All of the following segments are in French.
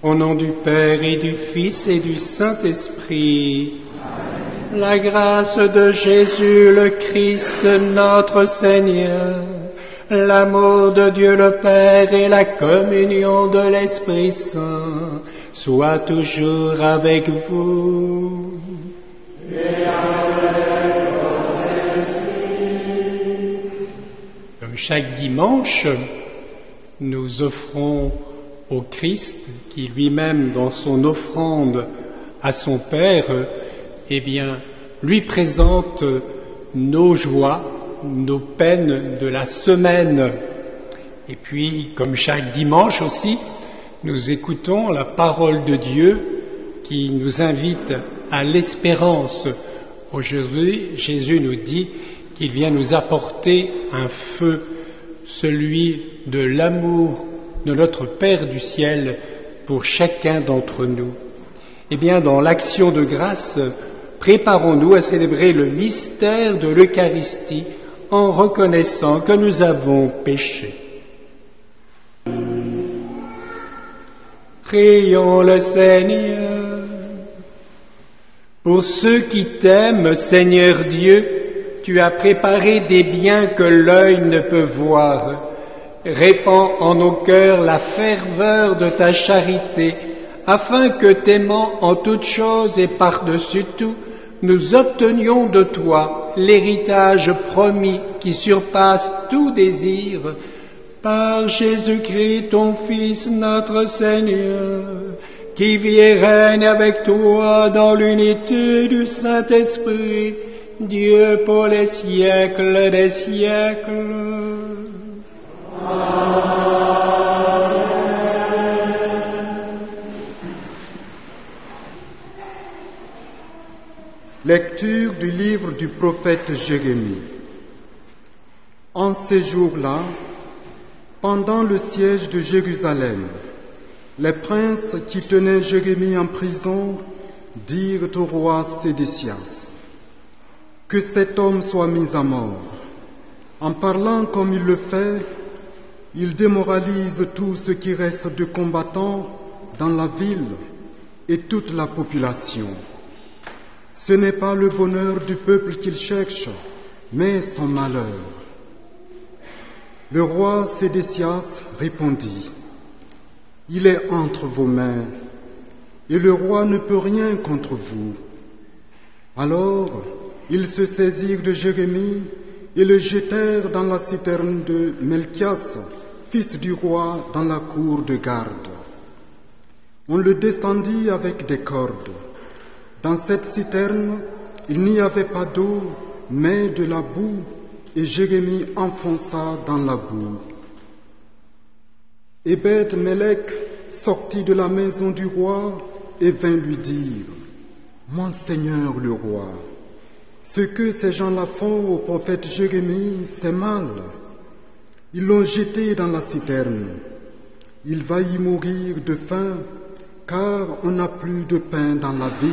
Au nom du Père et du Fils et du Saint-Esprit, la grâce de Jésus le Christ notre Seigneur, l'amour de Dieu le Père et la communion de l'Esprit Saint soient toujours avec vous. Et avec votre esprit. Comme chaque dimanche, nous offrons au Christ, qui lui-même, dans son offrande à son Père, lui présente nos joies, nos peines de la semaine. Et puis, comme chaque dimanche aussi, nous écoutons la parole de Dieu qui nous invite à l'espérance. Aujourd'hui, Jésus nous dit qu'il vient nous apporter un feu, celui de l'amour de notre Père du ciel pour chacun d'entre nous. Dans l'action de grâce, préparons-nous à célébrer le mystère de l'Eucharistie en reconnaissant que nous avons péché. Prions le Seigneur. Pour ceux qui t'aiment, Seigneur Dieu, tu as préparé des biens que l'œil ne peut voir. Répands en nos cœurs la ferveur de ta charité, afin que, t'aimant en toutes choses et par-dessus tout, nous obtenions de toi l'héritage promis qui surpasse tout désir, par Jésus-Christ, ton Fils, notre Seigneur, qui vit et règne avec toi dans l'unité du Saint-Esprit, Dieu pour les siècles des siècles. Lecture du livre du prophète Jérémie. En ces jours-là, pendant le siège de Jérusalem, les princes qui tenaient Jérémie en prison dirent au roi Sédécias que cet homme soit mis à mort. En parlant comme il le fait, il démoralise tout ce qui reste de combattants dans la ville et toute la population. Ce n'est pas le bonheur du peuple qu'il cherche, mais son malheur. Le roi Sédécias répondit, « Il est entre vos mains, et le roi ne peut rien contre vous. » Alors, ils se saisirent de Jérémie et le jetèrent dans la citerne de Melchias, fils du roi, dans la cour de garde. On le descendit avec des cordes. Dans cette citerne, il n'y avait pas d'eau, mais de la boue, et Jérémie enfonça dans la boue. Ebed-Mélec sortit de la maison du roi et vint lui dire, « Mon Seigneur le roi, ce que ces gens-là font au prophète Jérémie, c'est mal. Ils l'ont jeté dans la citerne. Il va y mourir de faim, car on n'a plus de pain dans la ville. »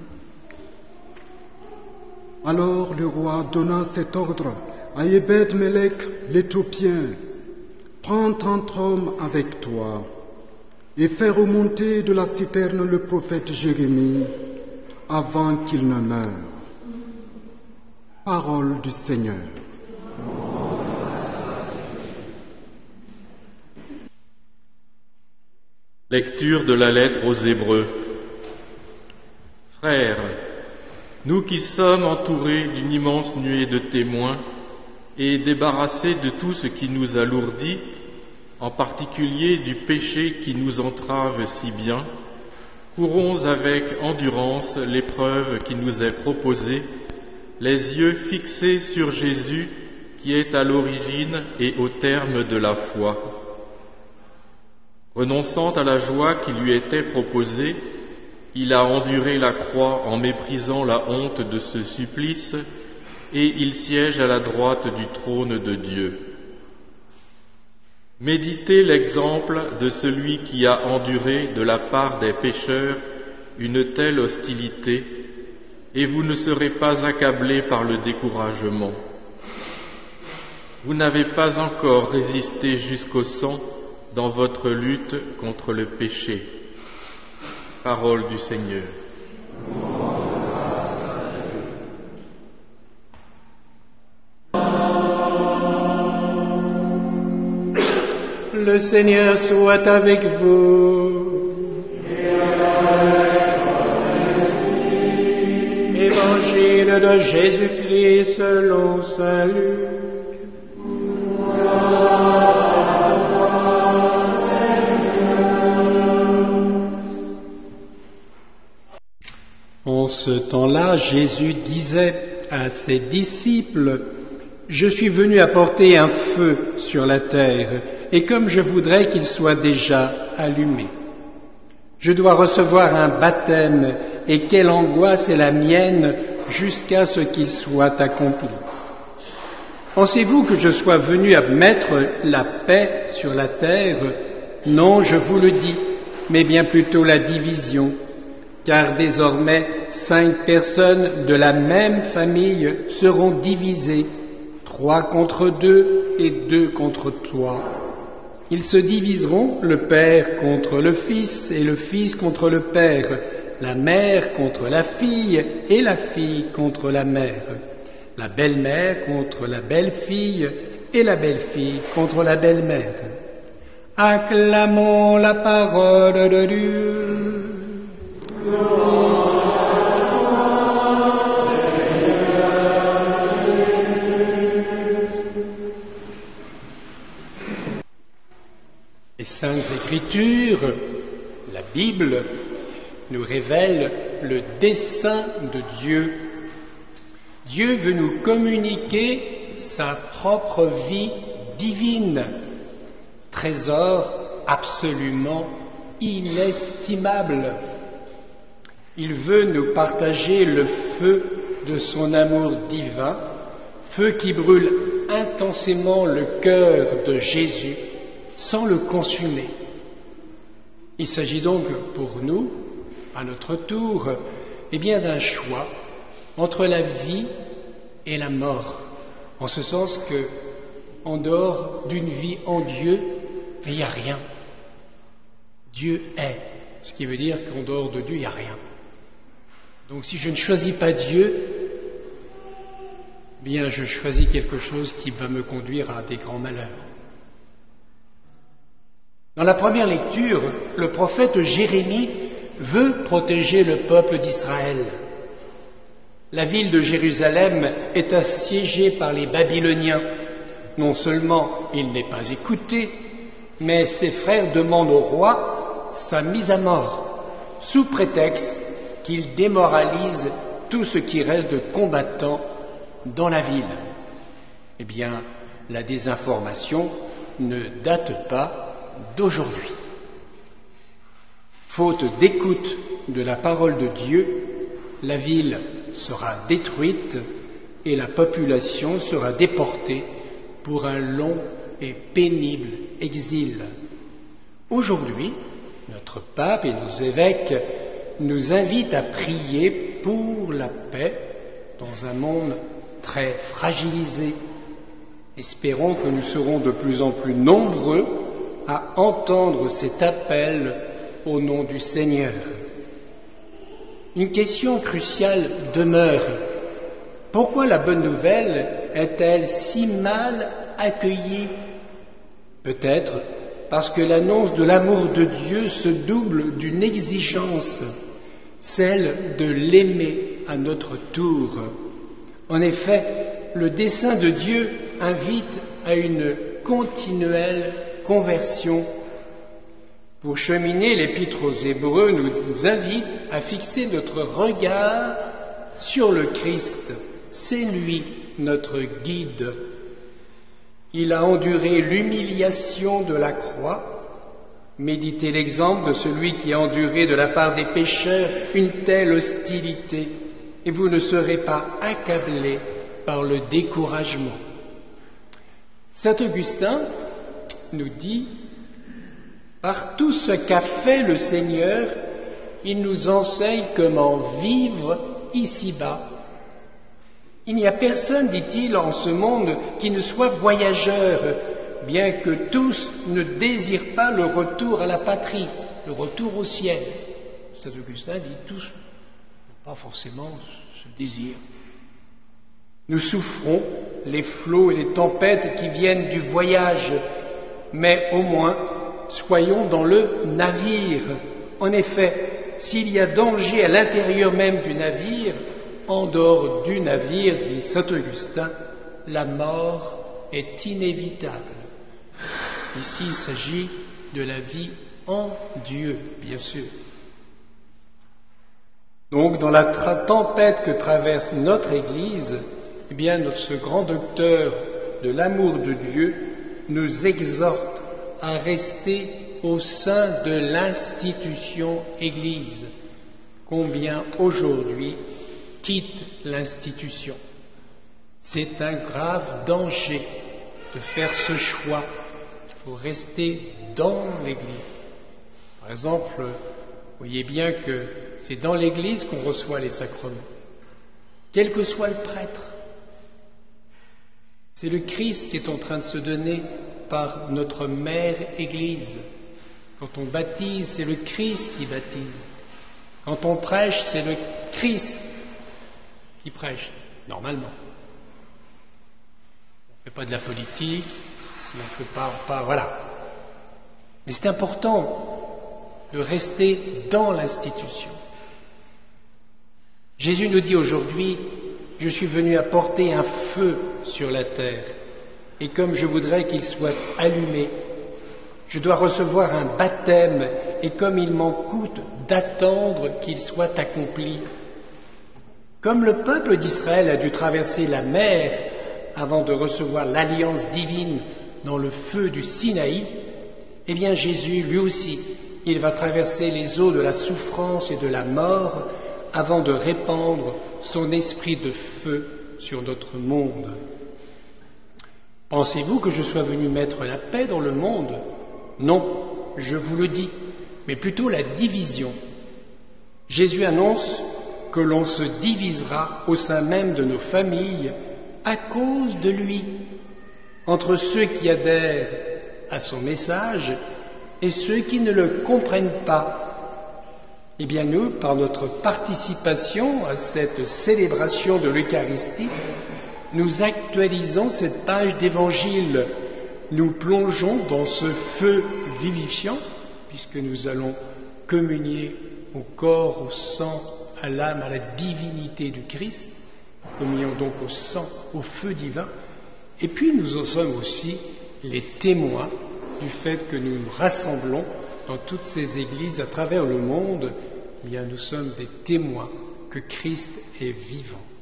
Alors le roi donna cet ordre à Ebed-Mélec l'Éthiopien, « Prends 30 hommes avec toi et fais remonter de la citerne le prophète Jérémie avant qu'il ne meure. » Parole du Seigneur. Lecture de la lettre aux Hébreux. Frères, nous qui sommes entourés d'une immense nuée de témoins et débarrassés de tout ce qui nous alourdit, en particulier du péché qui nous entrave si bien, courons avec endurance l'épreuve qui nous est proposée, les yeux fixés sur Jésus qui est à l'origine et au terme de la foi. Renonçant à la joie qui lui était proposée, il a enduré la croix en méprisant la honte de ce supplice, et il siège à la droite du trône de Dieu. Méditez l'exemple de celui qui a enduré de la part des pécheurs une telle hostilité, et vous ne serez pas accablés par le découragement. Vous n'avez pas encore résisté jusqu'au sang dans votre lutte contre le péché. Parole du Seigneur. Le Seigneur soit avec vous. Évangile de Jésus-Christ selon saint Luc. En ce temps-là, Jésus disait à ses disciples: « Je suis venu apporter un feu sur la terre, et comme je voudrais qu'il soit déjà allumé. Je dois recevoir un baptême, et quelle angoisse est la mienne jusqu'à ce qu'il soit accompli. Pensez-vous que je sois venu à mettre la paix sur la terre? Non, je vous le dis, mais bien plutôt la division. Car désormais 5 personnes de la même famille seront divisées, 3 contre 2 et 2 contre 3. Ils se diviseront, le père contre le fils et le fils contre le père, la mère contre la fille et la fille contre la mère, la belle-mère contre la belle-fille et la belle-fille contre la belle-mère. Acclamons la parole de Dieu. Les Saintes Écritures, la Bible, nous révèle le dessein de Dieu. Dieu veut nous communiquer sa propre vie divine, trésor absolument inestimable. Il veut nous partager le feu de son amour divin, feu qui brûle intensément le cœur de Jésus sans le consumer. Il s'agit donc pour nous, à notre tour, d'un choix entre la vie et la mort, en ce sens que, en dehors d'une vie en Dieu, il n'y a rien. Dieu est, ce qui veut dire qu'en dehors de Dieu, il n'y a rien. Donc si je ne choisis pas Dieu, je choisis quelque chose qui va me conduire à des grands malheurs. Dans la première lecture, le prophète Jérémie veut protéger le peuple d'Israël. La ville de Jérusalem est assiégée par les Babyloniens. Non seulement il n'est pas écouté, mais ses frères demandent au roi sa mise à mort, sous prétexte qu'il démoralise tout ce qui reste de combattants dans la ville. La désinformation ne date pas d'aujourd'hui. Faute d'écoute de la parole de Dieu, la ville sera détruite et la population sera déportée pour un long et pénible exil. Aujourd'hui, notre pape et nos évêques nous invitent à prier pour la paix dans un monde très fragilisé. Espérons que nous serons de plus en plus nombreux à entendre cet appel au nom du Seigneur. Une question cruciale demeure. Pourquoi la bonne nouvelle est-elle si mal accueillie? Peut-être parce que l'annonce de l'amour de Dieu se double d'une exigence, celle de l'aimer à notre tour. En effet, le dessein de Dieu invite à une continuelle conversion. Pour cheminer, l'Épître aux Hébreux nous invite à fixer notre regard sur le Christ. C'est lui notre guide. Il a enduré l'humiliation de la croix. Méditez l'exemple de celui qui a enduré de la part des pécheurs une telle hostilité, et vous ne serez pas accablés par le découragement. Saint Augustin nous dit: par tout ce qu'a fait le Seigneur, il nous enseigne comment vivre ici-bas. Il n'y a personne, dit-il, en ce monde qui ne soit voyageur, bien que tous ne désirent pas le retour à la patrie, le retour au ciel. Saint Augustin dit tous n'ont pas forcément ce désir. Nous souffrons les flots et les tempêtes qui viennent du voyage, mais au moins soyons dans le navire. En effet, s'il y a danger à l'intérieur même du navire, en dehors du navire, dit saint Augustin, la mort est inévitable. Ici, il s'agit de la vie en Dieu, bien sûr. Donc, dans la tempête que traverse notre Église, eh bien, ce grand docteur de l'amour de Dieu nous exhorte à rester au sein de l'institution Église. Combien aujourd'hui quittent l'institution? C'est un grave danger de faire ce choix. Il faut rester dans l'Église. Par exemple, vous voyez bien que c'est dans l'Église qu'on reçoit les sacrements, quel que soit le prêtre. C'est le Christ qui est en train de se donner par notre mère Église. Quand on baptise, c'est le Christ qui baptise. Quand on prêche, c'est le Christ qui prêche, normalement. On ne fait pas de la politique, si on ne fait pas, voilà. Mais c'est important de rester dans l'institution. Jésus nous dit aujourd'hui, je suis venu apporter un feu sur la terre, et comme je voudrais qu'il soit allumé, je dois recevoir un baptême, et comme il m'en coûte d'attendre qu'il soit accompli. Comme le peuple d'Israël a dû traverser la mer avant de recevoir l'alliance divine dans le feu du Sinaï, eh bien Jésus, lui aussi, il va traverser les eaux de la souffrance et de la mort avant de répandre son esprit de feu sur notre monde. Pensez-vous que je sois venu mettre la paix dans le monde? Non, je vous le dis, mais plutôt la division. Jésus annonce que l'on se divisera au sein même de nos familles à cause de lui, entre ceux qui adhèrent à son message et ceux qui ne le comprennent pas. Eh bien nous, par notre participation à cette célébration de l'Eucharistie, nous actualisons cette page d'Évangile. Nous plongeons dans ce feu vivifiant, puisque nous allons communier au corps, au sang, à l'âme, à la divinité du Christ. Communions donc au sang, au feu divin. Et puis nous en sommes aussi les témoins du fait que nous nous rassemblons dans toutes ces églises à travers le monde. Eh bien, nous sommes des témoins que Christ est vivant.